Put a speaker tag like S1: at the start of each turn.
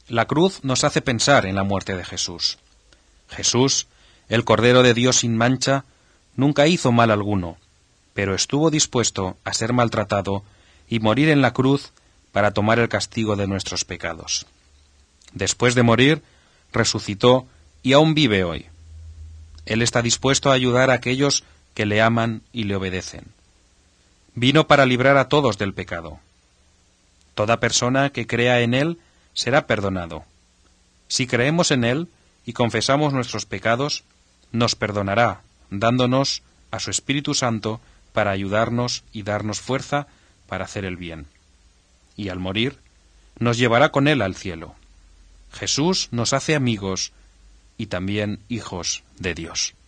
S1: La cruz nos hace pensar en la muerte de Jesús. Jesús, el Cordero de Dios sin mancha, nunca hizo mal alguno, pero estuvo dispuesto a ser maltratado y morir en la cruz para tomar el castigo de nuestros pecados. Después de morir, resucitó y aún vive hoy. Él está dispuesto a ayudar a aquellos que le aman y le obedecen. Vino para librar a todos del pecado. Toda persona que crea en Él será perdonado. Si creemos en Él y confesamos nuestros pecados, nos perdonará, dándonos a su Espíritu Santo para ayudarnos y darnos fuerza para hacer el bien. Y al morir, nos llevará con Él al cielo. Jesús nos hace amigos y también hijos de Dios.